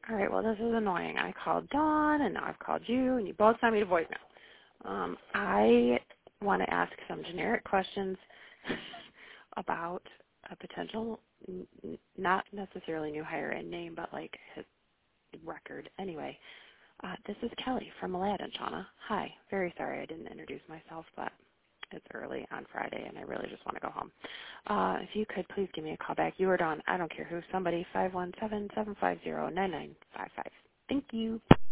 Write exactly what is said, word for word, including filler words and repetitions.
All right, well, this is annoying. I called Dawn, and now I've called you, and you both sent me to voicemail. Um, I want to ask some generic questions about a potential, n- n- not necessarily new hire in name, but like his record. Anyway, uh, this is Kelly from Aladdin, Shauna. Hi. Very sorry I didn't introduce myself, but it's early on Friday, and I really just want to go home. Uh, if you could please give me a call back. You or Dawn, I don't care who, somebody, five one seven, seven five zero, nine nine five five. Thank you.